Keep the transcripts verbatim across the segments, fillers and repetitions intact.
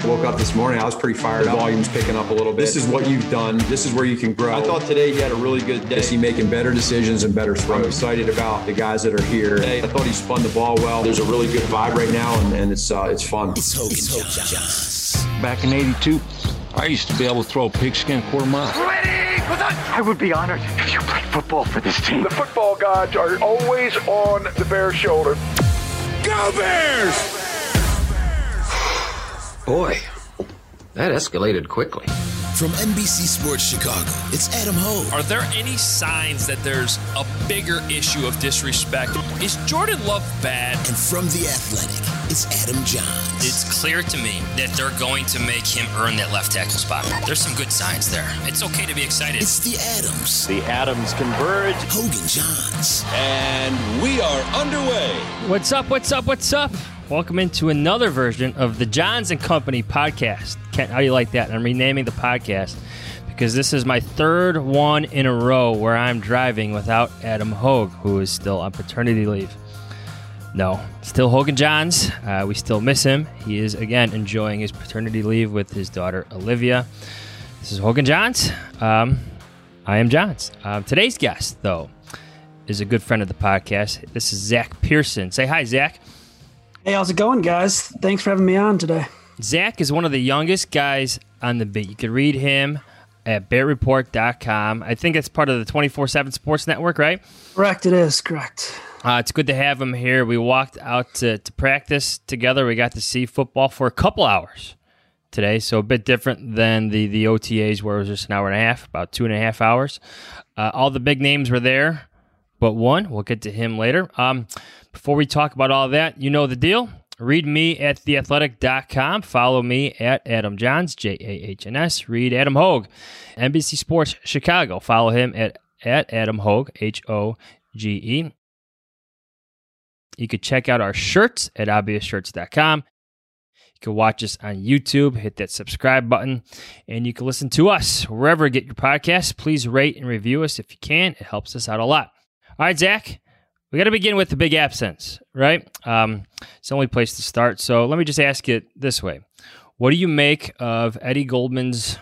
Woke up this morning, I was pretty fired up. Volume's picking up a little bit. This is what you've done. This is where you can grow. I thought today he had a really good day. He's making better decisions and better throws. I'm excited about the guys that are here today. I thought he spun the ball well. There's a really good vibe right now, and, and it's uh, it's fun. It's Hogan Johns. Back in eighty-two, I used to be able to throw a pigskin quarter mile. Ready? I would be honored if you played football for this team. The football gods are always on the Bears' shoulder. Go Bears! Boy, that escalated quickly. From N B C Sports Chicago, it's Adam Hogue. Are there any signs that there's a bigger issue of disrespect? Is Jordan Love bad? And from The Athletic, it's Adam Johns. It's clear to me that they're going to make him earn that left tackle spot. There's some good signs there. It's okay to be excited. It's The Adams. The Adams converge. Hogan Johns. And we are underway. What's up, what's up, what's up? Welcome into another version of the Johns and Company podcast. Kent, how do you like that? I'm renaming the podcast because this is my third one in a row where I'm driving without Adam Hogue, who is still on paternity leave. No, still Hogan Johns. Uh, we still miss him. He is, again, enjoying his paternity leave with his daughter, Olivia. This is Hogan Johns. Um, I am Johns. Um, today's guest, though, is a good friend of the podcast. This is Zach Pearson. Say hi, Zach. Hey, how's it going, guys? Thanks for having me on today. Zach is one of the youngest guys on the beat. You can read him at bear report dot com. I think it's part of the twenty-four seven Sports Network, right? Correct, it is. Correct. Uh, it's good to have him here. We walked out to, to practice together. We got to see football for a couple hours today, so a bit different than the, the O T As where it was just an hour and a half, about two and a half hours. Uh, all the big names were there, but one. We'll get to him later. Um, before we talk about all that, you know the deal. Read me at the athletic dot com. Follow me at Adam Johns, J A H N S. Read Adam Hogue, N B C Sports Chicago. Follow him at, at Adam Hogue, H O G E. You could check out our shirts at obvious shirts dot com. You can watch us on YouTube. Hit that subscribe button. And you can listen to us wherever you get your podcasts. Please rate and review us if you can. It helps us out a lot. All right, Zach. We got to begin with the big absence, right? Um, it's the only place to start. So let me just ask it this way. What do you make of Eddie Goldman's,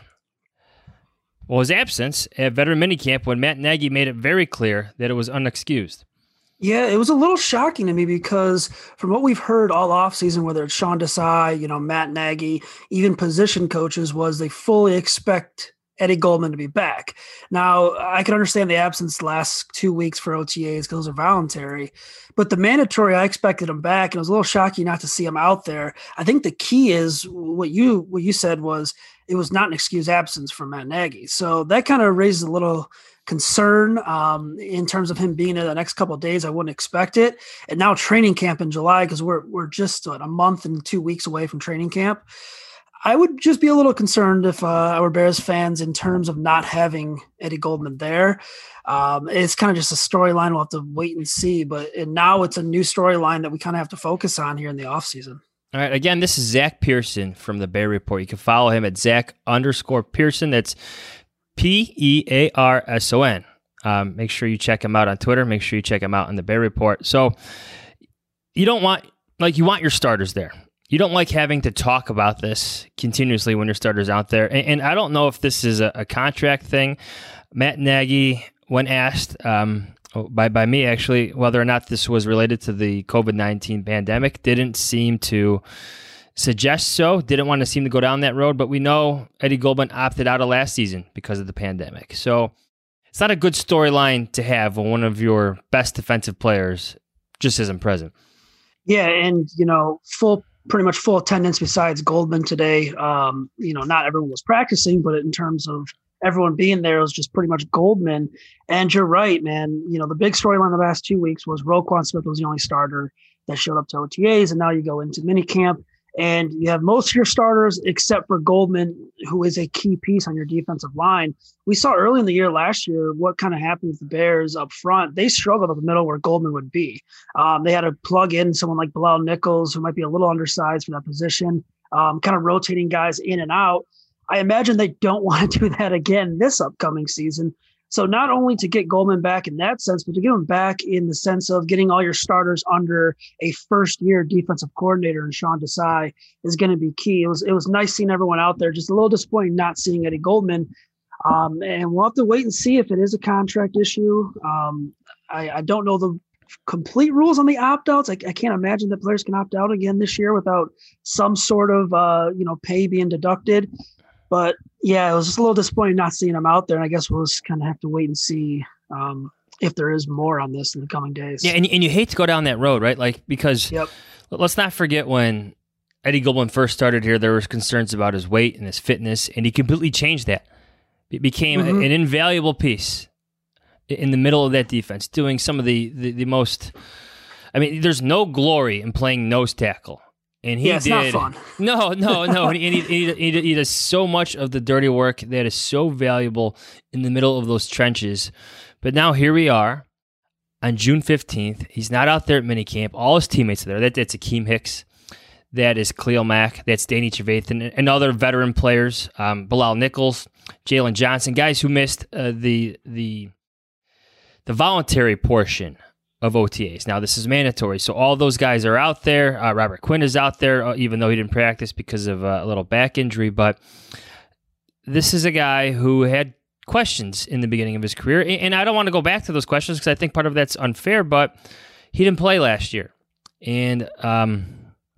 well, his absence at veteran minicamp when Matt Nagy made it very clear that it was unexcused? Yeah, it was a little shocking to me because from what we've heard all offseason, whether it's Sean Desai, you know, Matt Nagy, even position coaches, was they fully expect Eddie Goldman to be back. Now, I can understand the absence the last two weeks for O T As because those are voluntary, but the mandatory, I expected him back, and it was a little shocking not to see him out there. I think the key is what you what you said was it was not an excused absence from Matt Nagy. So that kind of raises a little concern um, in terms of him being there the next couple of days. I wouldn't expect it. And now training camp in July, because we're we're just what, a month and two weeks away from training camp. I would just be a little concerned if uh, our Bears fans in terms of not having Eddie Goldman there. Um, it's kind of just a storyline we'll have to wait and see. But and now it's a new storyline that we kind of have to focus on here in the offseason. All right. Again, this is Zach Pearson from the Bear Report. You can follow him at Zach underscore Pearson. That's P E A R S O N. Um, make sure you check him out on Twitter. Make sure you check him out on the Bear Report. So you don't want, like, you want your starters there. You don't like having to talk about this continuously when your starter's out there. And, and I don't know if this is a, a contract thing. Matt Nagy, when asked um, by, by me, actually, whether or not this was related to the covid nineteen pandemic, didn't seem to suggest so, didn't want to seem to go down that road. But we know Eddie Goldman opted out of last season because of the pandemic. So it's not a good storyline to have when one of your best defensive players just isn't present. Yeah, and, you know, full pretty much full attendance besides Goldman today. Um, you know, not everyone was practicing, but in terms of everyone being there, it was just pretty much Goldman. And you're right, man. You know, the big storyline the last two weeks was Roquan Smith was the only starter that showed up to O T As, and now you go into minicamp, and you have most of your starters except for Goldman, who is a key piece on your defensive line. We saw early in the year last year what kind of happened with the Bears up front. They struggled up the middle where Goldman would be. Um, they had to plug in someone like Bilal Nichols, who might be a little undersized for that position, um, kind of rotating guys in and out. I imagine they don't want to do that again this upcoming season. So not only to get Goldman back in that sense, but to get him back in the sense of getting all your starters under a first-year defensive coordinator and Sean Desai is going to be key. It was it was nice seeing everyone out there. Just a little disappointing not seeing Eddie Goldman. Um, and we'll have to wait and see if it is a contract issue. Um, I, I don't know the complete rules on the opt-outs. I, I can't imagine that players can opt out again this year without some sort of uh, you know pay being deducted. But yeah, it was just a little disappointing not seeing him out there. And I guess we'll just kind of have to wait and see um, if there is more on this in the coming days. Yeah, and, and you hate to go down that road, right? Like, because yep. let's not forget when Eddie Goldman first started here, there was concerns about his weight and his fitness, and he completely changed that. It became mm-hmm. an invaluable piece in the middle of that defense, doing some of the, the, the most, I mean, there's no glory in playing nose tackle. And he yeah, it's did. not fun. No, no, no. and he, he, he, he does so much of the dirty work that is so valuable in the middle of those trenches. But now here we are on June fifteenth. He's not out there at minicamp. All his teammates are there. That, that's Akeem Hicks. That is Khalil Mack. That's Danny Trevathan. And other veteran players, um, Bilal Nichols, Jalen Johnson, guys who missed uh, the the the voluntary portion of O T As. Now, this is mandatory, so all those guys are out there. Uh, Robert Quinn is out there, uh, even though he didn't practice because of uh, a little back injury, but this is a guy who had questions in the beginning of his career, and I don't want to go back to those questions because I think part of that's unfair, but he didn't play last year, and um,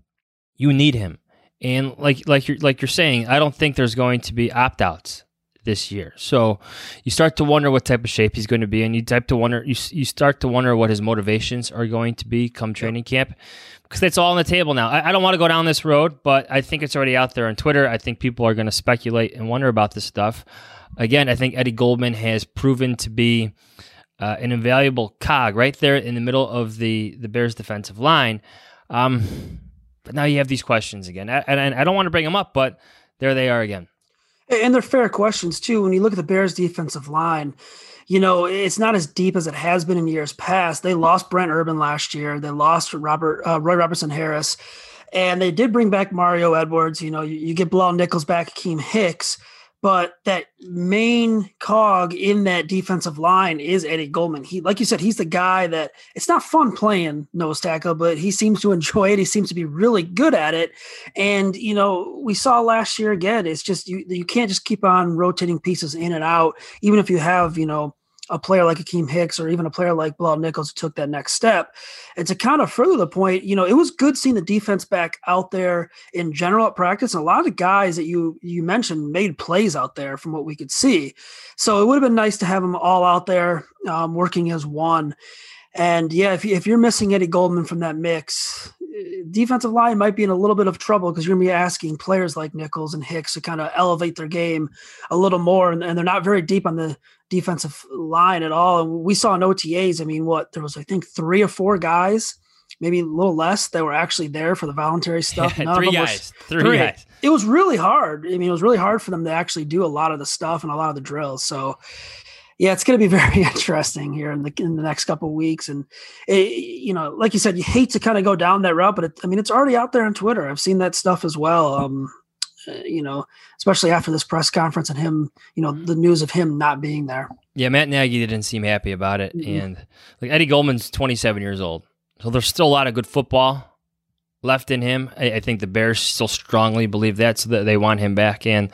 you need him. And like like you're, like you're saying, I don't think there's going to be opt-outs this year. So you start to wonder what type of shape he's going to be in. You type to wonder you you start to wonder what his motivations are going to be come training camp, because that's all on the table now. I, I don't want to go down this road, but I think it's already out there on Twitter. I think people are going to speculate and wonder about this stuff. Again, I think Eddie Goldman has proven to be uh, an invaluable cog right there in the middle of the the Bears defensive line. Um, but now you have these questions again, and, and I don't want to bring them up, but there they are again. And they're fair questions, too. When you look at the Bears' defensive line, you know, it's not as deep as it has been in years past. They lost Brent Urban last year. They lost Robert uh, Roy Robertson Harris. And they did bring back Mario Edwards. You know, you, you get Bilal Nichols back, Akeem Hicks. But that main cog in that defensive line is Eddie Goldman. He, like you said, he's the guy that it's not fun playing nose tackle, but he seems to enjoy it. He seems to be really good at it. And, you know, we saw last year again, it's just you, you can't just keep on rotating pieces in and out, even if you have, you know, a player like Akeem Hicks or even a player like Bilal Nichols who took that next step. And to kind of further the point, you know, it was good seeing the defense back out there in general at practice. And a lot of the guys that you you mentioned made plays out there from what we could see. So it would have been nice to have them all out there um, working as one. And yeah, if, you, if you're missing Eddie Goldman from that mix, defensive line might be in a little bit of trouble because you're going to be asking players like Nichols and Hicks to kind of elevate their game a little more. And, and they're not very deep on the defensive line at all. And we saw in O T As, I mean, what, there was, I think, three or four guys, maybe a little less, that were actually there for the voluntary stuff. None three of them guys. Was, three, three guys. It was really hard. I mean, it was really hard for them to actually do a lot of the stuff and a lot of the drills. So, yeah, it's going to be very interesting here in the in the next couple of weeks. And, it, you know, like you said, you hate to kind of go down that route, but it, I mean, it's already out there on Twitter. I've seen that stuff as well, um, uh, you know, especially after this press conference and him, you know, the news of him not being there. Yeah, Matt Nagy didn't seem happy about it. Mm-hmm. And like Eddie Goldman's twenty-seven years old. So there's still a lot of good football left in him. I, I think the Bears still strongly believe that, so that they want him back. And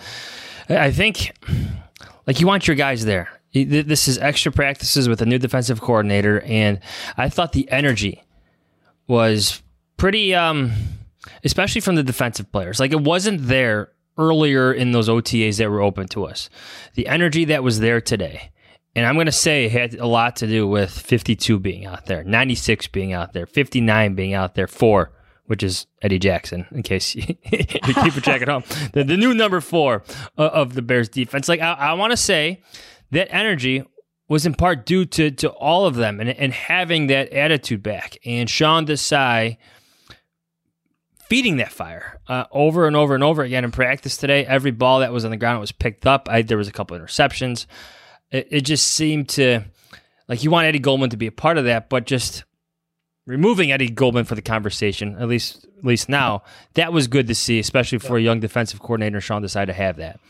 I think, like, you want your guys there. This is extra practices with a new defensive coordinator, and I thought the energy was pretty, um, especially from the defensive players. Like, it wasn't there earlier in those O T As that were open to us. The energy that was there today, and I'm going to say it had a lot to do with fifty-two being out there, ninety-six being out there, fifty-nine being out there, four, which is Eddie Jackson, in case you, you keep a track at home. The, the new number four of the Bears defense. Like, I, I want to say that energy was in part due to, to all of them and, and having that attitude back. And Sean Desai feeding that fire uh, over and over and over again in practice today. Every ball that was on the ground was picked up. I, there was a couple of interceptions. It, it just seemed to, like, you want Eddie Goldman to be a part of that, but just removing Eddie Goldman for the conversation, at least at least now, that was good to see, especially for a young defensive coordinator, Sean Desai, to have that.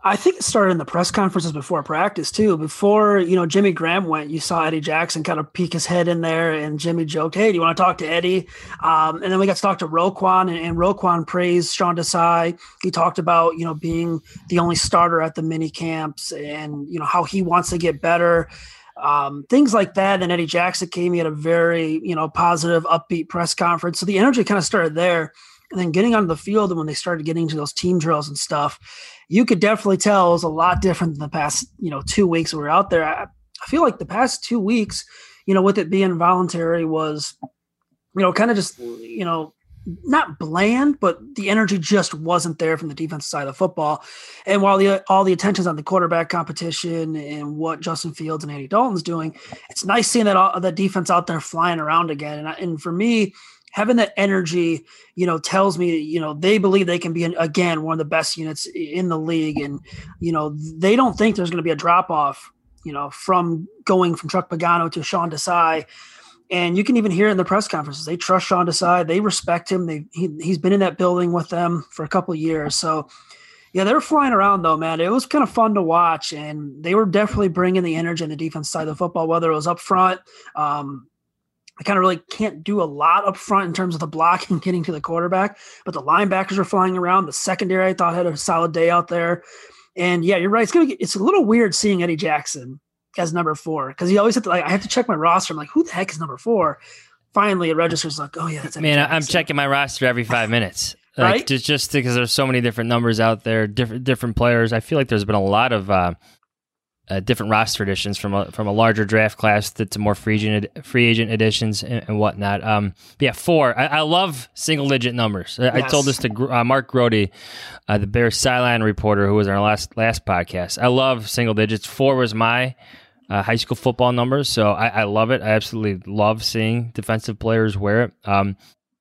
I think it started in the press conferences before practice too. Before, you know, Jimmy Graham went, you saw Eddie Jackson kind of peek his head in there, and Jimmy joked, "Hey, do you want to talk to Eddie?" Um, and then we got to talk to Roquan, and, and Roquan praised Sean Desai. He talked about, you know, being the only starter at the mini camps, and, you know, how he wants to get better. Um, things like that. And Eddie Jackson came, he had a very, you know, positive, upbeat press conference. So the energy kind of started there. And then getting onto the field, and when they started getting into those team drills and stuff, you could definitely tell it was a lot different than the past, you know, two weeks we were out there. I, I feel like the past two weeks, you know, with it being voluntary was, you know, kind of just, you know, not bland, but the energy just wasn't there from the defensive side of the football. And while the all the attention's on the quarterback competition and what Justin Fields and Andy Dalton's doing, it's nice seeing that all, that defense out there flying around again. And, I, and for me, having that energy, you know, tells me, you know, they believe they can be, again, one of the best units in the league. And, you know, they don't think there's going to be a drop off, you know, from going from Chuck Pagano to Sean Desai. And you can even hear it in the press conferences. They trust Sean Desai. They respect him. They he, he's been in that building with them for a couple of years. So, yeah, they were flying around, though, man. It was kind of fun to watch. And they were definitely bringing the energy on the defense side of the football, whether it was up front. Um, I kind of really can't do a lot up front in terms of the blocking, getting to the quarterback. But the linebackers are flying around. The secondary, I thought, had a solid day out there. And, yeah, you're right. It's gonna get, it's a little weird seeing Eddie Jackson as number four, because he always had to, like, I have to check my roster. I'm like, who the heck is number four? Finally, it registers like, oh yeah, that's man. Jackson. I'm checking my roster every five minutes, like, right? Just just because there's so many different numbers out there, different different players. I feel like there's been a lot of uh, uh, different roster additions from a from a larger draft class to, to more free agent free agent additions and, and whatnot. Um, yeah, four. I, I love single digit numbers. I, yes. I told this to uh, Mark Grody, uh, the Bears sideline reporter, who was on our last last podcast. I love single digits. Four was my Uh, high school football numbers, so I, I love it. I absolutely love seeing defensive players wear it. Um,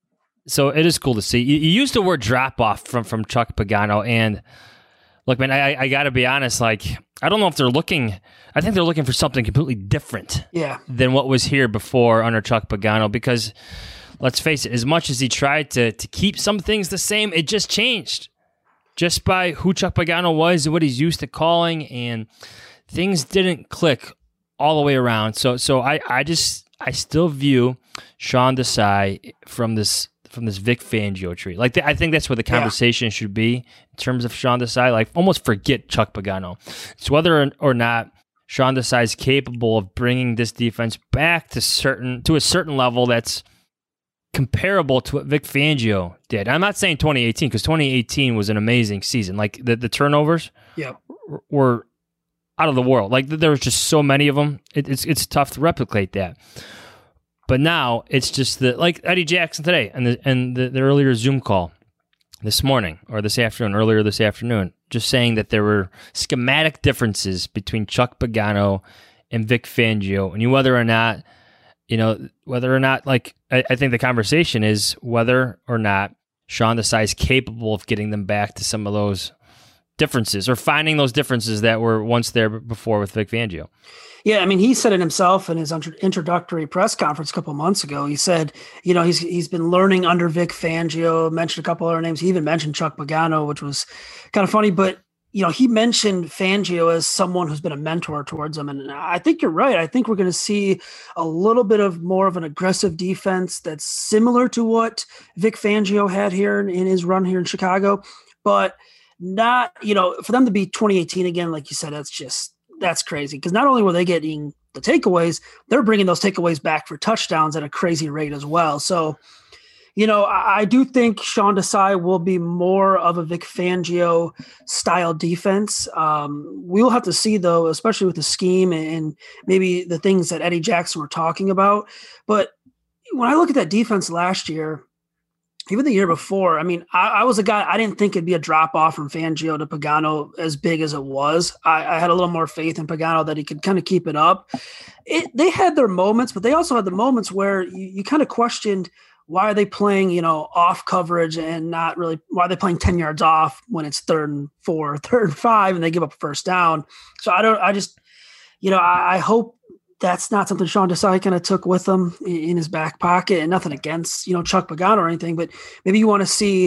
so it is cool to see. You, you used the word drop off from from Chuck Pagano, and look, man, I, I got to be honest. Like, I don't know if they're looking. I think they're looking for something completely different, yeah, than what was here before under Chuck Pagano. Because let's face it, as much as he tried to to keep some things the same, it just changed, just by who Chuck Pagano was and what he's used to calling, and things didn't click all the way around. So so I, I just I still view Sean Desai from this from this Vic Fangio tree. Like the, I think that's where the conversation yeah. should be in terms of Sean Desai. Like almost forget Chuck Pagano. It's whether or not Sean Desai is capable of bringing this defense back to certain to a certain level that's comparable to what Vic Fangio did. I'm not saying twenty eighteen, because twenty eighteen was an amazing season. Like the, the turnovers yeah. were out of the world. Like there was just so many of them. It, it's it's tough to replicate that. But now it's just the like Eddie Jackson today and the and the, the earlier Zoom call this morning or this afternoon, earlier this afternoon, just saying that there were schematic differences between Chuck Pagano and Vic Fangio, and whether or not, you know, whether or not, like, I, I think the conversation is whether or not Sean Desai is capable of getting them back to some of those differences or finding those differences that were once there before with Vic Fangio. Yeah, I mean, he said it himself in his introductory press conference a couple of months ago. He said, you know, he's he's been learning under Vic Fangio, mentioned a couple other names. He even mentioned Chuck Pagano, which was kind of funny. But, you know, he mentioned Fangio as someone who's been a mentor towards him. And I think you're right. I think we're going to see a little bit of more of an aggressive defense that's similar to what Vic Fangio had here in, in his run here in Chicago. But not, you know, for them to be twenty eighteen again, like you said, that's just, that's crazy. Because not only were they getting the takeaways, they're bringing those takeaways back for touchdowns at a crazy rate as well. So, you know, I, I do think Sean Desai will be more of a Vic Fangio style defense. Um, we'll have to see, though, especially with the scheme and maybe the things that Eddie Jackson were talking about. But when I look at that defense last year, even the year before, I mean, I, I was a guy, I didn't think it'd be a drop off from Fangio to Pagano as big as it was. I, I had a little more faith in Pagano that he could kind of keep it up. It, they had their moments, but they also had the moments where you, you kind of questioned, why are they playing, you know, off coverage and not really, why are they playing ten yards off when it's third and four, third and five, and they give up a first down. So I don't, I just, you know, I, I hope that's not something Sean Desai kind of took with him in his back pocket, and nothing against, you know, Chuck Pagano or anything, but maybe you want to see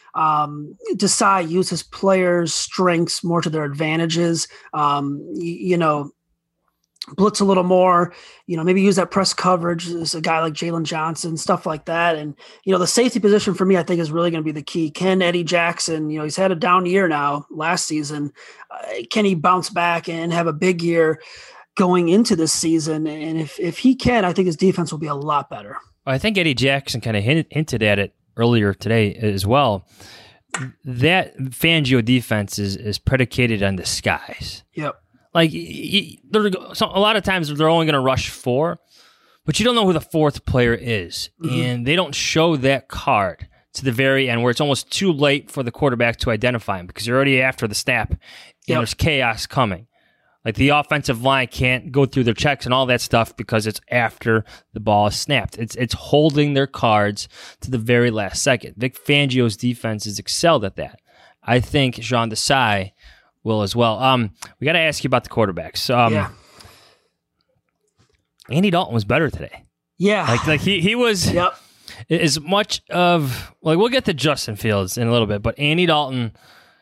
um, Desai use his players' strengths more to their advantages. Um, you, you know, blitz a little more, you know, maybe use that press coverage as a guy like Jalen Johnson, stuff like that. And, you know, the safety position for me, I think is really going to be the key. Can Eddie Jackson, you know, he's had a down year now last season. Uh, can he bounce back and have a big year going into this season? And if, if he can, I think his defense will be a lot better. I think Eddie Jackson kind of hint, hinted at it earlier today as well. That Fangio defense is, is predicated on disguise. Yep. Like, they're, so a lot of times they're only going to rush four, but you don't know who the fourth player is. Mm-hmm. And they don't show that card to the very end where it's almost too late for the quarterback to identify him because you're already after the snap and yep. there's chaos coming. Like, the offensive line can't go through their checks and all that stuff because it's after the ball is snapped. It's it's holding their cards to the very last second. Vic Fangio's defense has excelled at that. I think Sean Desai will as well. Um, we got to ask you about the quarterbacks. Um, yeah. Andy Dalton was better today. Yeah. Like, like he, he was yep. as much of, like, we'll get to Justin Fields in a little bit, but Andy Dalton,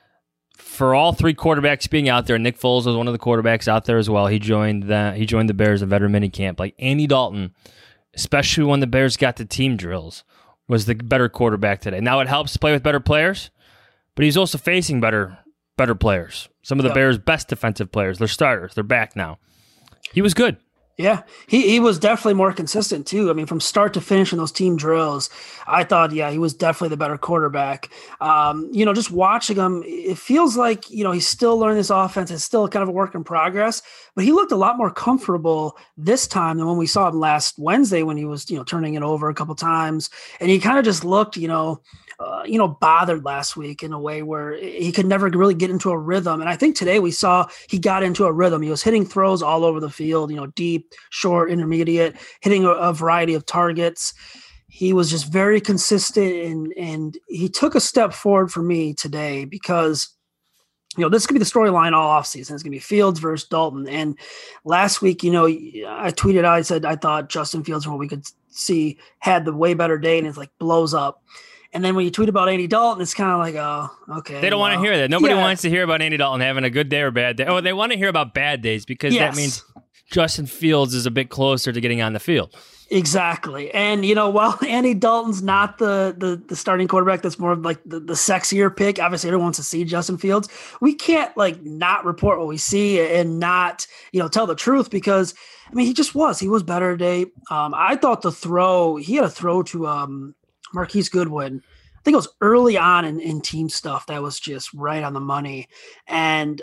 for all three quarterbacks being out there, Nick Foles was one of the quarterbacks out there as well. He joined the, he joined the Bears in veteran minicamp. Like, Andy Dalton, especially when the Bears got the team drills, was the better quarterback today. Now, it helps to play with better players, but he's also facing better better players. Some of the yep. Bears' best defensive players. They're starters. They're back now. He was good. Yeah, he, he was definitely more consistent too. I mean, from start to finish in those team drills, I thought, yeah, he was definitely the better quarterback. Um, you know, just watching him, it feels like, you know, he's still learning this offense. It's still kind of a work in progress, but he looked a lot more comfortable this time than when we saw him last Wednesday when he was, you know, turning it over a couple times. And he kind of just looked, you know, Uh, you know, bothered last week in a way where he could never really get into a rhythm. And I think today we saw he got into a rhythm. He was hitting throws all over the field, you know, deep, short, intermediate, hitting a, a variety of targets. He was just very consistent, and and he took a step forward for me today because, you know, this could be the storyline all offseason. It's going to be Fields versus Dalton. And last week, you know, I tweeted out, I said I thought Justin Fields, from what we could see, had the way better day, and it's like blows up. And then when you tweet about Andy Dalton, it's kind of like, oh, okay. They don't well, want to hear that. Nobody yeah. wants to hear about Andy Dalton having a good day or bad day. Oh, they want to hear about bad days because yes. that means Justin Fields is a bit closer to getting on the field. Exactly. And, you know, while Andy Dalton's not the the, the starting quarterback, that's more of like the, the sexier pick. Obviously, everyone wants to see Justin Fields. We can't, like, not report what we see and not, you know, tell the truth because, I mean, he just was. He was better today. Um, I thought the throw, he had a throw to um, Marquise Goodwin. I think it was early on in, in team stuff that was just right on the money. And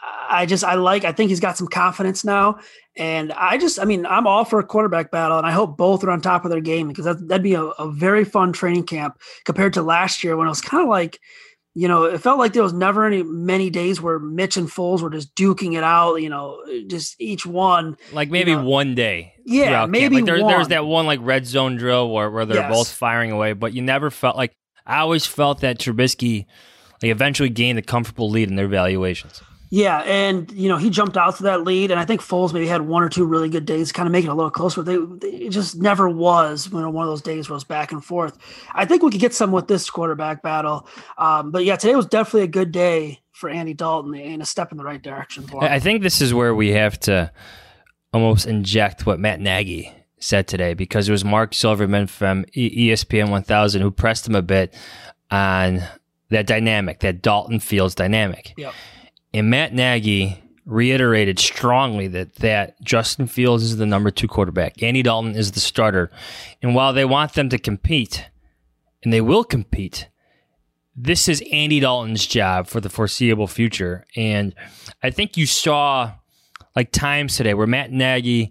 I just, I like, I think he's got some confidence now. And I just, I mean, I'm all for a quarterback battle, and I hope both are on top of their game because that, that'd be a, a very fun training camp compared to last year when it was kind of like, you know, it felt like there was never any many days where Mitch and Foles were just duking it out, you know, just each one. Like maybe you know, one day. Yeah, maybe like there, one. There's that one like red zone drill where, where they're yes. both firing away, but you never felt like, I always felt that Trubisky like eventually gained a comfortable lead in their evaluations. Yeah, and, you know, he jumped out to that lead, and I think Foles maybe had one or two really good days to kind of make it a little closer. They, they, it just never was, you know, one of those days where it was back and forth. I think we could get some with this quarterback battle. Um, but, yeah, today was definitely a good day for Andy Dalton and a step in the right direction for him. I think this is where we have to almost inject what Matt Nagy said today, because it was Mark Silverman from E S P N one thousand who pressed him a bit on that dynamic, that Dalton Fields dynamic. Yep. And Matt Nagy reiterated strongly that, that Justin Fields is the number two quarterback. Andy Dalton is the starter. And while they want them to compete, and they will compete, this is Andy Dalton's job for the foreseeable future. And I think you saw like times today where Matt Nagy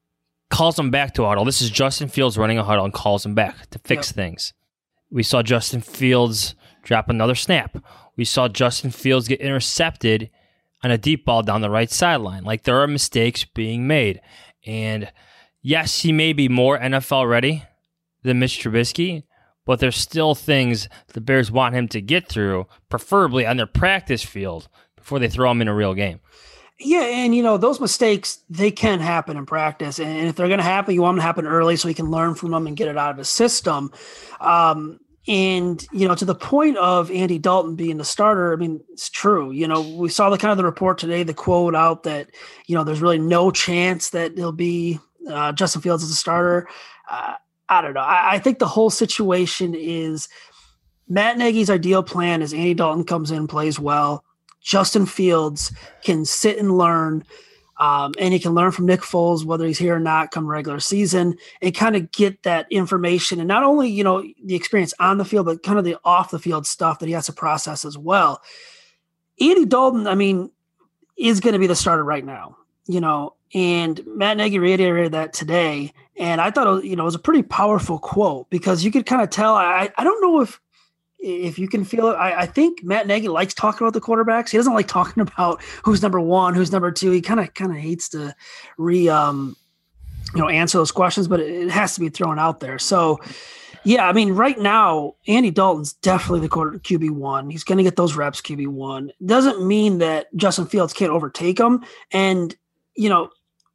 calls him back to a huddle. This is Justin Fields running a huddle and calls him back to fix yep. things. We saw Justin Fields drop another snap. We saw Justin Fields get intercepted on a deep ball down the right sideline. Like, there are mistakes being made. And yes, he may be more N F L ready than Mitch Trubisky, but there's still things the Bears want him to get through, preferably on their practice field, before they throw him in a real game. Yeah, and, you know, those mistakes, they can happen in practice. And if they're going to happen, you want them to happen early so he can learn from them and get it out of his system. Um And, you know, to the point of Andy Dalton being the starter, I mean, it's true. You know, we saw the kind of the report today, the quote out that, you know, there's really no chance that he'll be uh, Justin Fields as a starter. Uh, I don't know. I, I think the whole situation is Matt Nagy's ideal plan is Andy Dalton comes in, plays well. Justin Fields can sit and learn. Um, and he can learn from Nick Foles, whether he's here or not, come regular season, and kind of get that information. And not only, you know, the experience on the field, but kind of the off the field stuff that he has to process as well. Andy Dalton, I mean, is going to be the starter right now, you know, and Matt Nagy reiterated that today. And I thought, you know, it was a pretty powerful quote because you could kind of tell, I, I don't know if, If you can feel it, I, I think Matt Nagy likes talking about the quarterbacks. He doesn't like talking about who's number one, who's number two. He kind of kind of hates to re, um, you know, answer those questions, but it, it has to be thrown out there. So, yeah, I mean, right now, Andy Dalton's definitely the quarter Q B one. He's going to get those reps Q B one. Doesn't mean that Justin Fields can't overtake him. And, you know,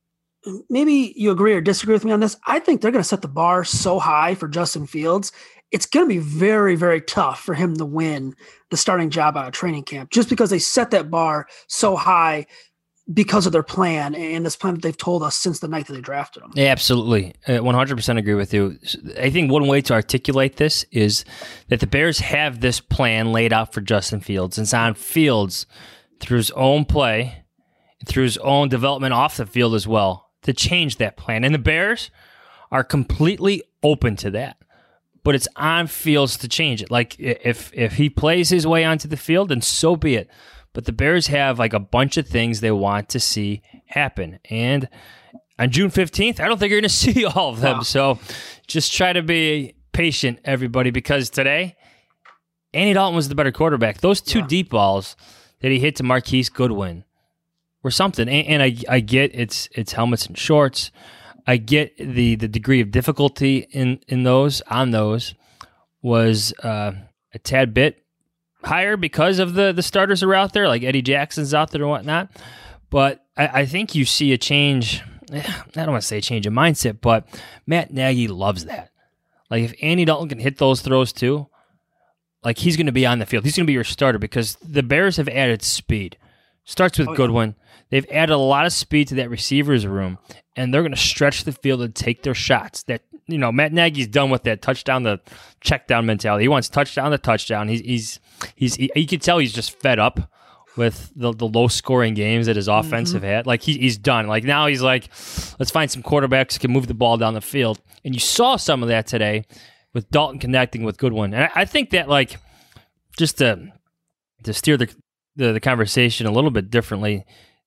maybe you agree or disagree with me on this. I think they're going to set the bar so high for Justin Fields. It's going to be very, very tough for him to win the starting job out of training camp just because they set that bar so high because of their plan and this plan that they've told us since the night that they drafted him. Yeah, absolutely. Uh, one hundred percent agree with you. I think one way to articulate this is that the Bears have this plan laid out for Justin Fields. It's on Fields through his own play, through his own development off the field as well, to change that plan. And the Bears are completely open to that. But it's on Fields to change it. Like, if if he plays his way onto the field, then so be it. But the Bears have, like, a bunch of things they want to see happen. And on June fifteenth, I don't think you're going to see all of them. Wow. So just try to be patient, everybody, because today, Andy Dalton was the better quarterback. Those two yeah. deep balls that he hit to Marquise Goodwin were something. And, and I, I get it's it's helmets and shorts. I get the, the degree of difficulty in, in those, on those, was uh, a tad bit higher because of the, the starters are out there, like Eddie Jackson's out there and whatnot. But I, I think you see a change, I don't want to say a change of mindset, but Matt Nagy loves that. Like, if Andy Dalton can hit those throws too, like, he's going to be on the field. He's going to be your starter because the Bears have added speed. Starts with oh, Goodwin. Yeah. They've added a lot of speed to that receivers room, and they're going to stretch the field and take their shots. That, you know, Matt Nagy's done with that touchdown to check down mentality. He wants touchdown to touchdown. He's he's he's he, you can tell he's just fed up with the, the low scoring games that his offense mm-hmm. have had. Like, he, he's done. Like, now he's like, let's find some quarterbacks who can move the ball down the field. And you saw some of that today with Dalton connecting with Goodwin. And I, I think that, like, just to to steer the, the the conversation a little bit differently,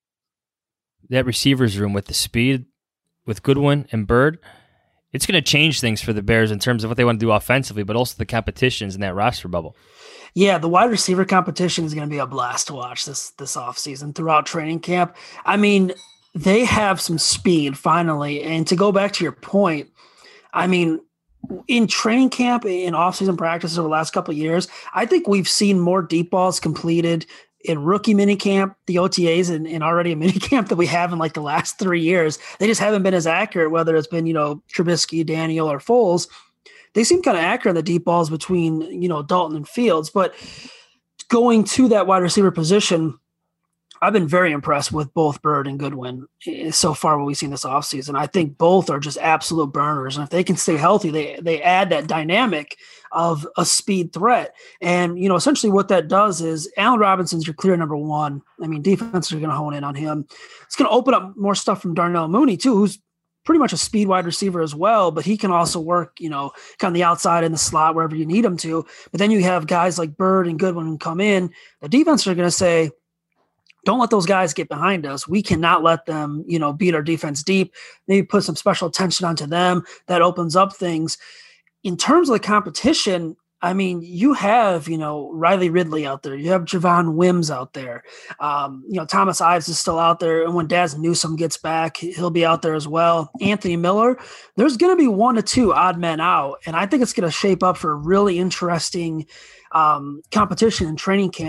that receivers room with the speed, with Goodwin and Bird, it's going to change things for the Bears in terms of what they want to do offensively, but also the competitions in that roster bubble. Yeah, the wide receiver competition is going to be a blast to watch this this offseason throughout training camp. I mean, they have some speed finally. And to go back to your point, I mean, in training camp, in offseason practices over the last couple of years, I think we've seen more deep balls completed in rookie minicamp, the O T As, and, and already a minicamp that we have in like the last three years. They just haven't been as accurate, whether it's been, you know, Trubisky, Daniel, or Foles. They seem kind of accurate on the deep balls between, you know, Dalton and Fields. But going to that wide receiver position, I've been very impressed with both Bird and Goodwin so far what we've seen this offseason. I think both are just absolute burners. And if they can stay healthy, they they add that dynamic of a speed threat. And, you know, essentially what that does is Allen Robinson's your clear number one. I mean, defenses are going to hone in on him. It's going to open up more stuff from Darnell Mooney, too, who's pretty much a speed wide receiver as well, but he can also work, you know, kind of the outside in the slot, wherever you need him to. But then you have guys like Bird and Goodwin who come in. The defense are going to say, don't let those guys get behind us. We cannot let them, you know, beat our defense deep. Maybe put some special attention onto them. That opens up things. In terms of the competition, I mean, you have, you know, Riley Ridley out there. You have Javon Wims out there. Um, you know, Thomas Ives is still out there. And when Daz Newsome gets back, he'll be out there as well. Anthony Miller, there's going to be one or two odd men out. And I think it's going to shape up for a really interesting um, competition in training camp.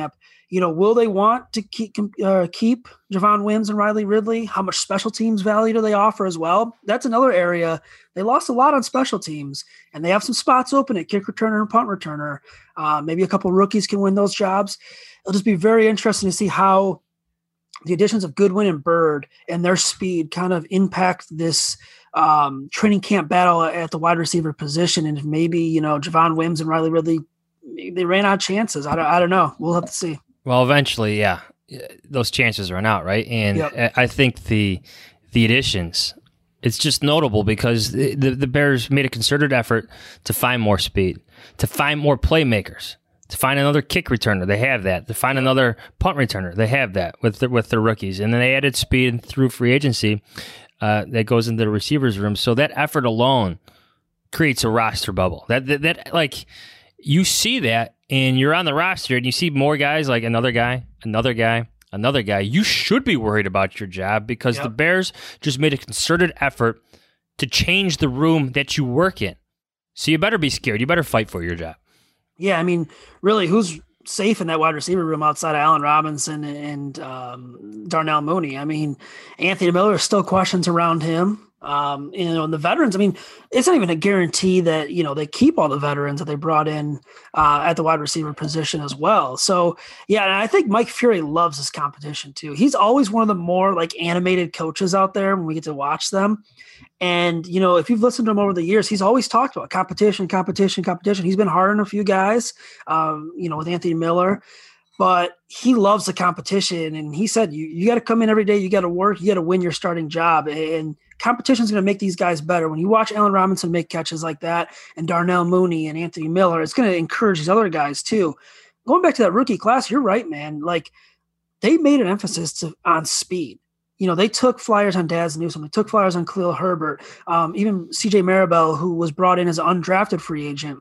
You know, will they want to keep uh, keep Javon Wims and Riley Ridley? How much special teams value do they offer as well? That's another area. They lost a lot on special teams, and they have some spots open at kick returner and punt returner. Uh, maybe a couple rookies can win those jobs. It'll just be very interesting to see how the additions of Goodwin and Byrd and their speed kind of impact this um, training camp battle at the wide receiver position. And if maybe, you know, Javon Wims and Riley Ridley, maybe they ran out of chances. I don't, I don't know. We'll have to see. Well, eventually, yeah, those chances run out, right? And yep. I think the the additions, it's just notable because the, the Bears made a concerted effort to find more speed, to find more playmakers, to find another kick returner. They have that. To find another punt returner. They have that with their, with their rookies. And then they added speed through free agency uh, that goes into the receivers room. So that effort alone creates a roster bubble. That that, that like you see that. And you're on the roster and you see more guys like another guy, another guy, another guy. You should be worried about your job because yep. the Bears just made a concerted effort to change the room that you work in. So you better be scared. You better fight for your job. Yeah, I mean, really, who's safe in that wide receiver room outside of Allen Robinson and um, Darnell Mooney? I mean, Anthony Miller, still questions around him. Um, you know, and the veterans, I mean, it's not even a guarantee that, you know, they keep all the veterans that they brought in uh, at the wide receiver position as well. So, yeah, and I think Mike Fury loves this competition too. He's always one of the more like animated coaches out there when we get to watch them. And, you know, if you've listened to him over the years, he's always talked about competition, competition, competition. He's been hard on a few guys, um, you know, with Anthony Miller. But he loves the competition, and he said, you, you got to come in every day. You got to work. You got to win your starting job. And competition is going to make these guys better. When you watch Allen Robinson make catches like that and Darnell Mooney and Anthony Miller, it's going to encourage these other guys too. Going back to that rookie class, you're right, man. Like they made an emphasis to, on speed. You know, they took flyers on Daz Newsome. They took flyers on Khalil Herbert. Um, even C J Maribel, who was brought in as an undrafted free agent.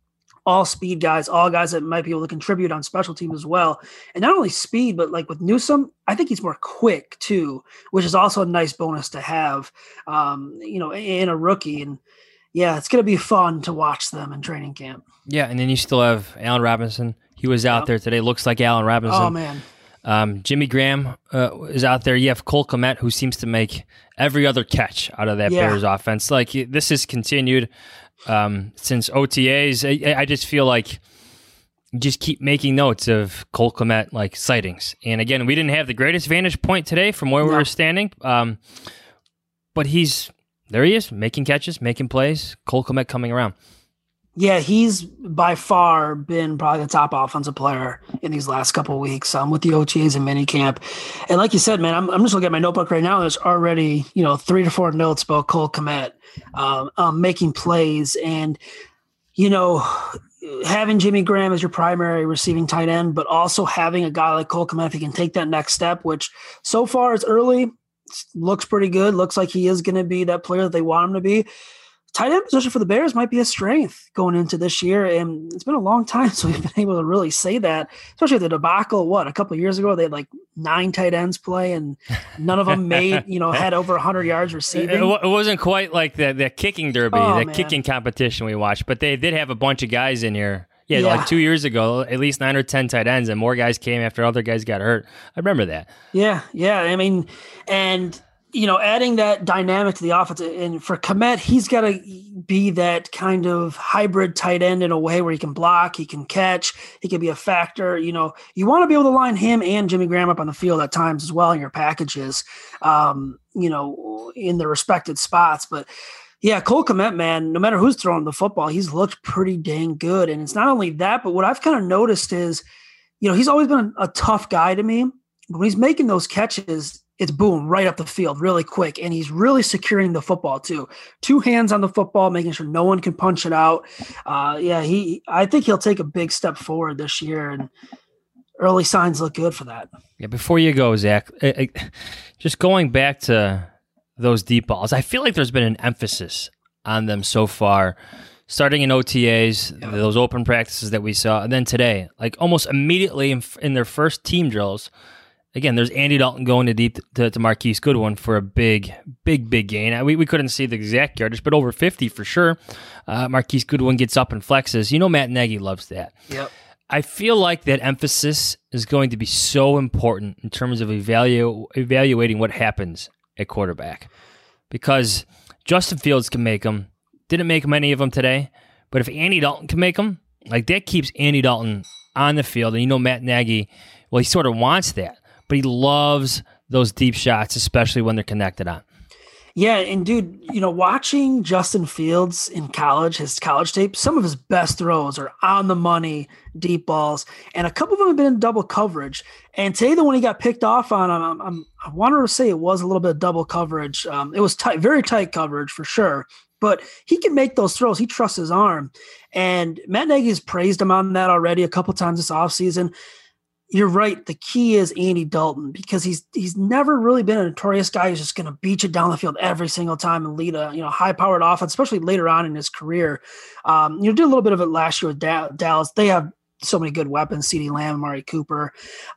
All speed guys, all guys that might be able to contribute on special teams as well. And not only speed, but like with Newsome, I think he's more quick too, which is also a nice bonus to have, um, you know, in a rookie. And yeah, it's going to be fun to watch them in training camp. Yeah, and then you still have Allen Robinson. He was out yep. there today. Looks like Allen Robinson. Oh, man. Um, Jimmy Graham uh, is out there. You have Cole Kmet, who seems to make every other catch out of that yeah. Bears offense. Like this is continued. Um, since O T As, I, I just feel like you just keep making notes of Cole Kmet like sightings. And again, we didn't have the greatest vantage point today from where no. we were standing, um, but he's there. He is making catches, making plays. Cole Kmet coming around. Yeah, he's by far been probably the top offensive player in these last couple of weeks um, with the O T As and minicamp. And like you said, man, I'm, I'm just looking at my notebook right now. There's already, you know, three to four notes about Cole Kmet um, um, making plays. And, you know, having Jimmy Graham as your primary receiving tight end, but also having a guy like Cole Kmet, if he can take that next step, which so far is early, looks pretty good. Looks like he is going to be that player that they want him to be. Tight end position for the Bears might be a strength going into this year, and it's been a long time so we've been able to really say that, especially the debacle, what, a couple of years ago, they had like nine tight ends play, and none of them made, you know, had over one hundred yards receiving. It, it wasn't quite like the, the kicking derby, oh, the man. kicking competition we watched, but they did have a bunch of guys in here. Yeah, yeah, like two years ago, at least nine or ten tight ends, and more guys came after other guys got hurt. I remember that. Yeah, yeah, I mean, and – you know, adding that dynamic to the offense, and for Kmet, he's got to be that kind of hybrid tight end in a way where he can block, he can catch, he can be a factor. You know, you want to be able to line him and Jimmy Graham up on the field at times as well in your packages, um, you know, in their respected spots. But yeah, Cole Kmet, man, no matter who's throwing the football, he's looked pretty dang good. And it's not only that, but what I've kind of noticed is, you know, he's always been a tough guy to me, but when he's making those catches, it's boom, right up the field really quick. And he's really securing the football too. Two hands on the football, making sure no one can punch it out. Uh, yeah, he. I think he'll take a big step forward this year, and early signs look good for that. Yeah, before you go, Zach, I, I, just going back to those deep balls, I feel like there's been an emphasis on them so far, starting in O T As, yeah. those open practices that we saw, and then today, like almost immediately in, in their first team drills, again, there's Andy Dalton going to deep to, to Marquise Goodwin for a big, big, big gain. We we couldn't see the exact yardage, but over fifty for sure. Uh, Marquise Goodwin gets up and flexes. You know Matt Nagy loves that. Yep. I feel like that emphasis is going to be so important in terms of evalu- evaluating what happens at quarterback. Because Justin Fields can make them. Didn't make many of them today. But if Andy Dalton can make them, like that keeps Andy Dalton on the field. And you know Matt Nagy, well, he sort of wants that. But he loves those deep shots, especially when they're connected on. Yeah, and dude, you know, watching Justin Fields in college, his college tape, some of his best throws are on the money, deep balls, and a couple of them have been in double coverage. And today, the one he got picked off on, I'm, I'm, I wanted to say it was a little bit of double coverage. Um, it was tight, very tight coverage for sure. But he can make those throws. He trusts his arm. And Matt Nagy has praised him on that already a couple times this offseason. You're right. The key is Andy Dalton because he's he's never really been a notorious guy who's just going to beat you down the field every single time and lead a you know high-powered offense, especially later on in his career. Um, you know, did a little bit of it last year with da- Dallas. They have so many good weapons: CeeDee Lamb, Amari Cooper,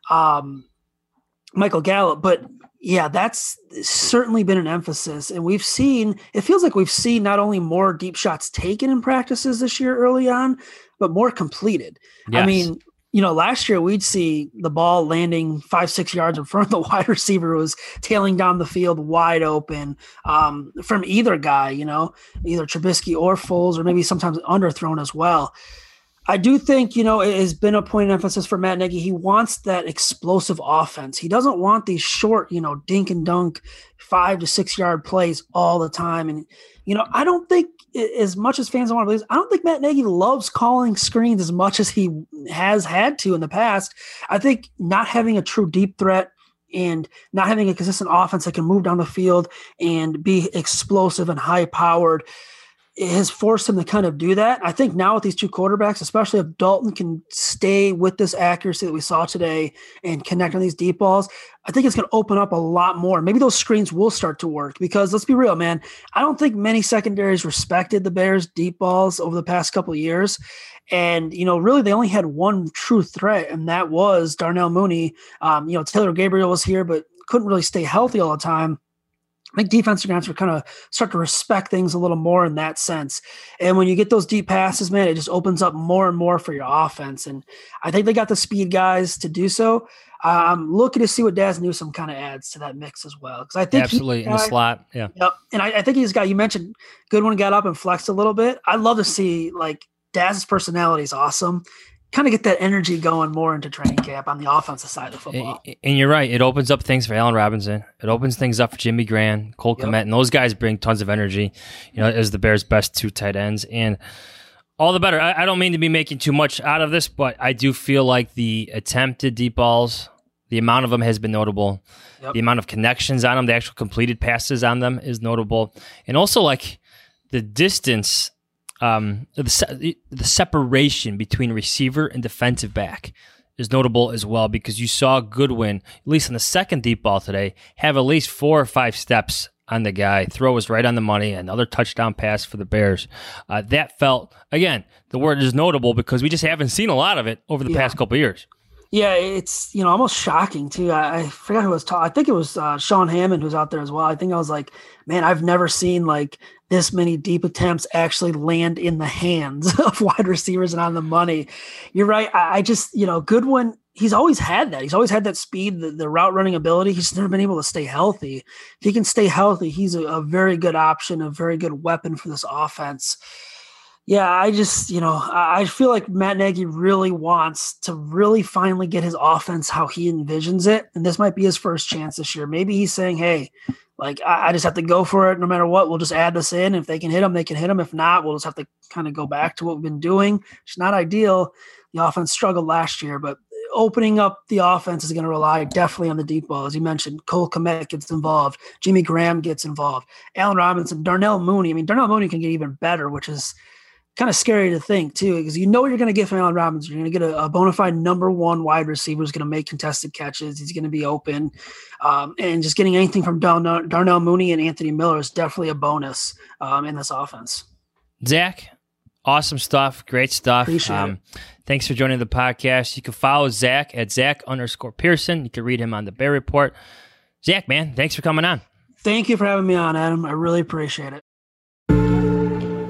um, Michael Gallup. But yeah, that's certainly been an emphasis, and we've seen. It feels like we've seen not only more deep shots taken in practices this year early on, but more completed. Yes. I mean. You know, last year we'd see the ball landing five, six yards in front of the wide receiver who was tailing down the field wide open um, from either guy, you know, either Trubisky or Foles, or maybe sometimes underthrown as well. I do think, you know, it has been a point of emphasis for Matt Nagy. He wants that explosive offense. He doesn't want these short, you know, dink and dunk, five to six yard plays all the time. And, you know, I don't think, as much as fans want to believe, I don't think Matt Nagy loves calling screens as much as he has had to in the past. I think not having a true deep threat and not having a consistent offense that can move down the field and be explosive and high powered has forced him to kind of do that. I think now with these two quarterbacks, especially if Dalton can stay with this accuracy that we saw today and connect on these deep balls, I think it's going to open up a lot more. Maybe those screens will start to work because let's be real, man. I don't think many secondaries respected the Bears deep balls over the past couple of years. And, you know, really they only had one true threat, and that was Darnell Mooney. Um, you know, Taylor Gabriel was here, but couldn't really stay healthy all the time. I think defense are going to have to kind of start to respect things a little more in that sense. And when you get those deep passes, man, it just opens up more and more for your offense. And I think they got the speed guys to do so. I'm looking to see what Daz Newsome kind of adds to that mix as well. Because I think absolutely in the slot, yeah. Yep. And I, I think he's got. You mentioned Goodwin got up and flexed a little bit. I'd love to see like Daz's personality is awesome. Kind of get that energy going more into training camp on the offensive side of football. And you're right. It opens up things for Allen Robinson. It opens things up for Jimmy Graham, Cole Kmet, yep. And those guys bring tons of energy, you know, as the Bears' best two tight ends. And all the better. I, I don't mean to be making too much out of this, but I do feel like the attempted deep balls, the amount of them has been notable. Yep. The amount of connections on them, the actual completed passes on them is notable. And also like the distance Um, the, se- the separation between receiver and defensive back is notable as well because you saw Goodwin, at least on the second deep ball today, have at least four or five steps on the guy. Throw was right on the money. Another touchdown pass for the Bears. Uh, that felt, again, the word is notable because we just haven't seen a lot of it over the yeah. past couple of years. Yeah, it's, you know, almost shocking too. I, I forgot who was talking. I think it was uh, Sean Hammond who's out there as well. I think I was like, man, I've never seen like this many deep attempts actually land in the hands of wide receivers and on the money. You're right. I, I just, you know, Goodwin, he's always had that. He's always had that speed, the, the route running ability. He's never been able to stay healthy. If he can stay healthy, he's a, a very good option, a very good weapon for this offense. Yeah, I just, you know, I feel like Matt Nagy really wants to really finally get his offense how he envisions it. And this might be his first chance this year. Maybe he's saying, hey, like, I, I just have to go for it no matter what. We'll just add this in. If they can hit them, they can hit them. If not, we'll just have to kind of go back to what we've been doing. It's not ideal. The offense struggled last year, but opening up the offense is going to rely definitely on the deep ball. As you mentioned, Cole Kmet gets involved. Jimmy Graham gets involved. Allen Robinson, Darnell Mooney. I mean, Darnell Mooney can get even better, which is kind of scary to think too, because you know what you're going to get from Allen Robinson. You're going to get a, a bona fide number one wide receiver who's going to make contested catches. He's going to be open. Um, and just getting anything from Darnell, Darnell Mooney and Anthony Miller is definitely a bonus um, in this offense. Zach, awesome stuff. Great stuff. Appreciate um, it. Thanks for joining the podcast. You can follow Zach at Zach underscore Pearson. You can read him on the Bear Report. Zach, man, thanks for coming on. Thank you for having me on, Adam. I really appreciate it.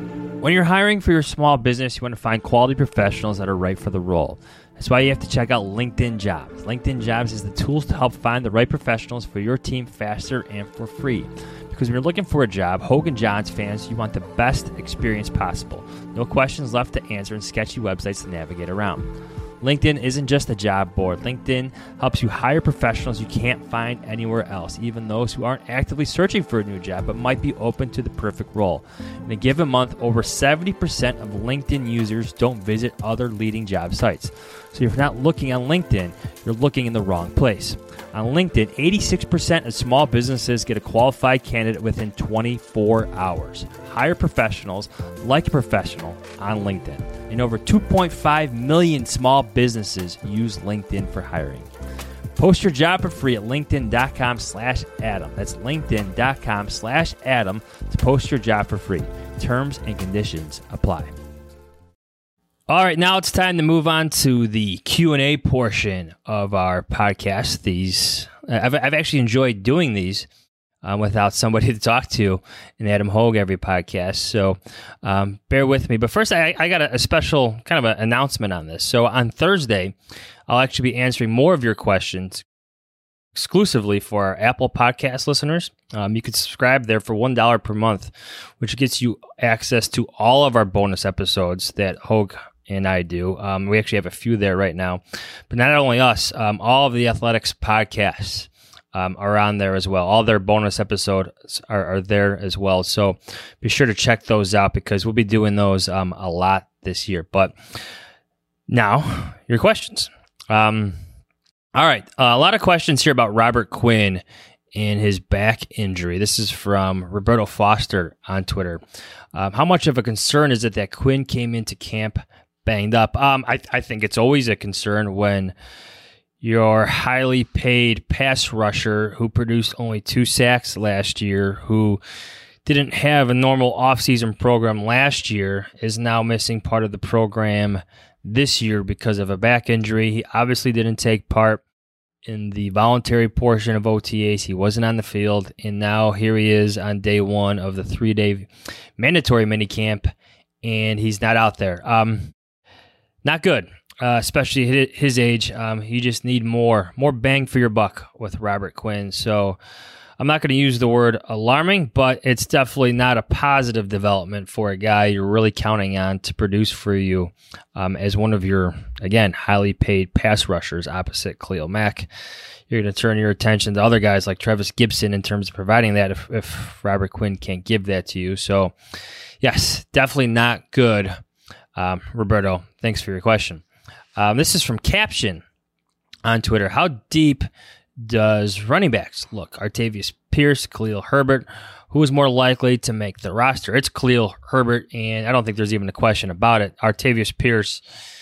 When you're hiring for your small business, you want to find quality professionals that are right for the role. That's why you have to check out LinkedIn Jobs. LinkedIn Jobs is the tools to help find the right professionals for your team faster and for free. Because when you're looking for a job, Hogan Johns fans, you want the best experience possible. No questions left to answer and sketchy websites to navigate around. LinkedIn isn't just a job board. LinkedIn helps you hire professionals you can't find anywhere else, even those who aren't actively searching for a new job but might be open to the perfect role. In a given month, over seventy percent of LinkedIn users don't visit other leading job sites. So if you're not looking on LinkedIn, you're looking in the wrong place. On LinkedIn, eighty-six percent of small businesses get a qualified candidate within twenty-four hours. Hire professionals like a professional on LinkedIn. And over two point five million small businesses use LinkedIn for hiring. Post your job for free at linkedin.com slash Adam. That's linkedin.com slash Adam to post your job for free. Terms and conditions apply. All right, now it's time to move on to the Q and A portion of our podcast. These I've, I've actually enjoyed doing these um, without somebody to talk to in Adam Hogue every podcast, so um, bear with me. But first, I, I got a, a special kind of an announcement on this. So on Thursday, I'll actually be answering more of your questions exclusively for our Apple Podcast listeners. Um, you can subscribe there for one dollar per month, which gets you access to all of our bonus episodes that Hogue and I do. Um, we actually have a few there right now. But not only us, um, all of the Athletics podcasts um, are on there as well. All their bonus episodes are, are there as well. So be sure to check those out because we'll be doing those um, a lot this year. But now, your questions. Um, all right. Uh, a lot of questions here about Robert Quinn and his back injury. This is from Roberto Foster on Twitter. Um, how much of a concern is it that Quinn came into camp banged up? Um, I, I think it's always a concern when your highly paid pass rusher who produced only two sacks last year, who didn't have a normal offseason program last year, is now missing part of the program this year because of a back injury. He obviously didn't take part in the voluntary portion of O T As. He wasn't on the field, and now here he is on day one of the three-day mandatory minicamp, and he's not out there. Um, Not good, uh, especially at his age. Um, you just need more more bang for your buck with Robert Quinn. So I'm not going to use the word alarming, but it's definitely not a positive development for a guy you're really counting on to produce for you um, as one of your, again, highly paid pass rushers opposite Khalil Mack. You're going to turn your attention to other guys like Travis Gibson in terms of providing that if, if Robert Quinn can't give that to you. So, yes, definitely not good. Um, Roberto, thanks for your question. Um, this is from Caption on Twitter. How deep does running backs look? Artavius Pierce, Khalil Herbert. Who is more likely to make the roster? It's Khalil Herbert, and I don't think there's even a question about it. Artavius Pierce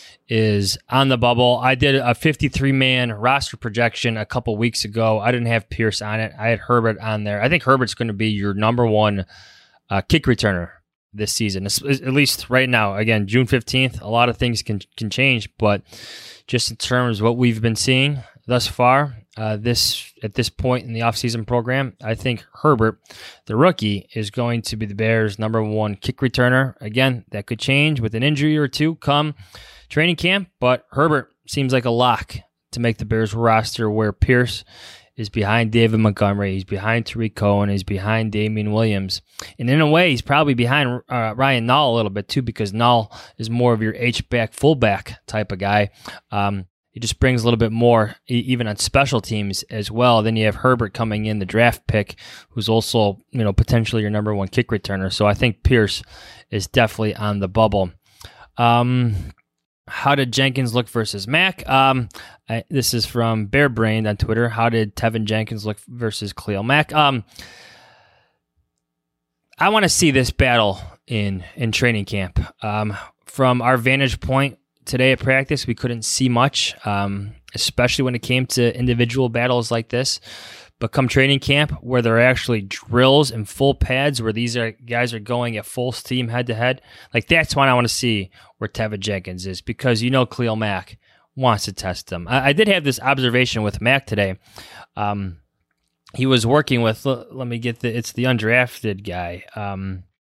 is on the bubble. I did a fifty-three man roster projection a couple weeks ago. I didn't have Pierce on it. I had Herbert on there. I think Herbert's going to be your number one uh, kick returner this season, at least right now. Again, June fifteenth, a lot of things can can change, but just in terms of what we've been seeing thus far, uh, this at this point in the offseason program, I think Herbert, the rookie, is going to be the Bears' number one kick returner. Again, that could change with an injury or two come training camp, but Herbert seems like a lock to make the Bears roster, where Pierce is behind David Montgomery, he's behind Tariq Cohen, he's behind Damian Williams. And in a way, he's probably behind uh, Ryan Nall a little bit too, because Nall is more of your H-back, fullback type of guy. Um, he just brings a little bit more, even on special teams as well. Then you have Herbert coming in, the draft pick, who's also, you know, potentially your number one kick returner. So I think Pierce is definitely on the bubble. Um... How did Jenkins look versus Mack? Um, I, this is from Bear Brain on Twitter. How did Tevin Jenkins look versus Khalil Mack? Um, I want to see this battle in, in training camp. Um, from our vantage point today at practice, we couldn't see much, um, especially when it came to individual battles like this. But come training camp, where there are actually drills and full pads, where these are guys are going at full steam head-to-head, like that's when I want to see where Tevin Jenkins is, because you know Khalil Mack wants to test them. I, I did have this observation with Mack today. Um, he was working with, let me get the, it's the undrafted guy, um,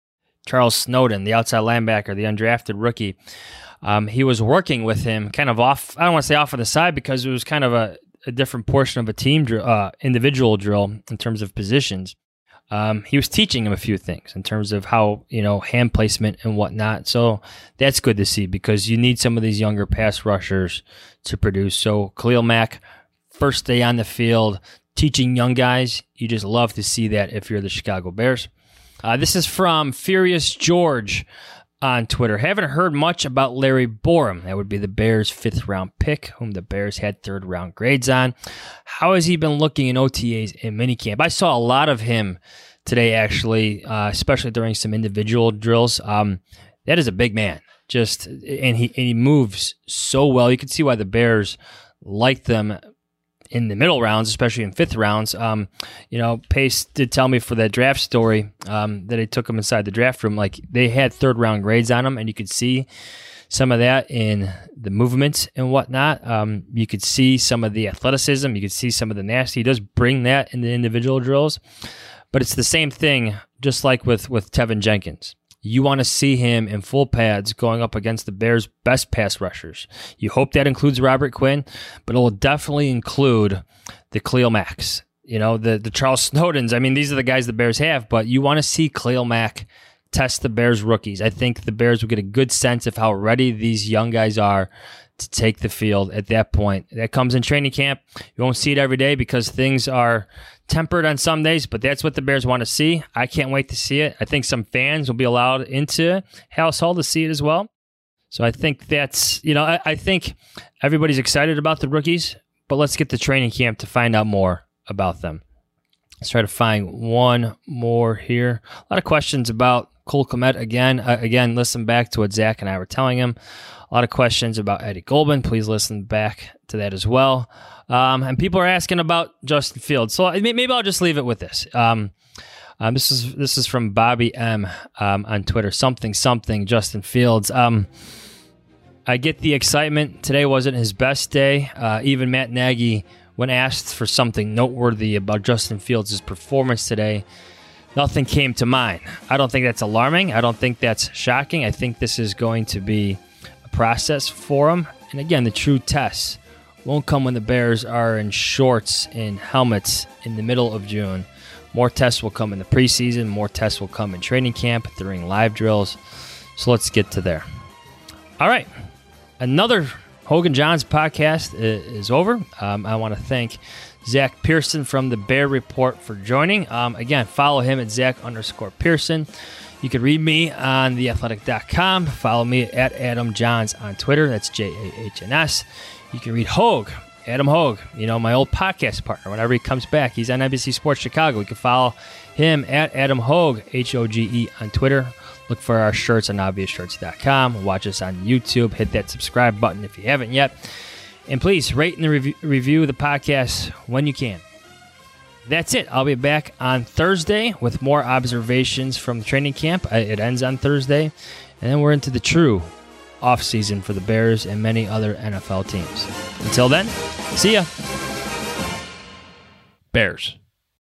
Charles Snowden, the outside linebacker, the undrafted rookie. Um, he was working with him kind of off, I don't want to say off on the side because it was kind of a, a different portion of a team drill, uh, individual drill in terms of positions. Um, he was teaching him a few things in terms of how, you know, hand placement and whatnot. So that's good to see because you need some of these younger pass rushers to produce. So Khalil Mack, first day on the field, teaching young guys. You just love to see that if you're the Chicago Bears. Uh, this is from Furious George on Twitter. Haven't heard much about Larry Borom. That would be the Bears' fifth round pick, whom the Bears had third round grades on. How has he been looking in O T As and minicamp? I saw a lot of him today, actually, uh, especially during some individual drills. Um, that is a big man. Just and he and he moves so well. You can see why the Bears like them in the middle rounds, especially in fifth rounds. Um, you know, Pace did tell me for that draft story um, that they took him inside the draft room. Like they had third round grades on him, and you could see some of that in the movement and whatnot. Um, you could see some of the athleticism. You could see some of the nasty. He does bring that in the individual drills, but it's the same thing, just like with with Tevin Jenkins. You want to see him in full pads going up against the Bears' best pass rushers. You hope that includes Robert Quinn, but it will definitely include the Khalil Macks, you know, the, the Charles Snowdens. I mean, these are the guys the Bears have, but you want to see Khalil Mack test the Bears' rookies. I think the Bears will get a good sense of how ready these young guys are to take the field at that point. That comes in training camp. You won't see it every day because things are tempered on some days, but that's what the Bears want to see. I can't wait to see it. I think some fans will be allowed into Halas Hall to see it as well. So I think that's, you know, I, I think everybody's excited about the rookies, but let's get to training camp to find out more about them. Let's try to find one more here. A lot of questions about Cole Kmet again. Uh, again, listen back to what Zach and I were telling him. A lot of questions about Eddie Goldman. Please listen back to that as well. Um, and people are asking about Justin Fields. So maybe I'll just leave it with this. Um, um, this is this is from Bobby M um, on Twitter. Something, something, Justin Fields. Um, I get the excitement. Today wasn't his best day. Uh, even Matt Nagy, when asked for something noteworthy about Justin Fields' performance today, nothing came to mind. I don't think that's alarming. I don't think that's shocking. I think this is going to be a process for him. And again, the true test won't come when the Bears are in shorts and helmets in the middle of June. More tests will come in the preseason. More tests will come in training camp during live drills. So let's get to there. All right. Another Hogan Johns podcast is over. Um, I want to thank Zach Pearson from the Bear Report for joining. Um, again, follow him at Zach underscore Pearson. You can read me on the athletic dot com. Follow me at Adam Johns on Twitter. That's J A H N S. You can read Hogue, Adam Hogue, you know, my old podcast partner. Whenever he comes back, he's on N B C Sports Chicago. You can follow him at Adam Hogue, H O G E, on Twitter. Look for our shirts on obvious shirts dot com. Watch us on YouTube. Hit that subscribe button if you haven't yet. And please rate and review, review the podcast when you can. That's it. I'll be back on Thursday with more observations from the training camp. It ends on Thursday. And then we're into the true offseason for the Bears and many other N F L teams. Until then, see ya. Bears.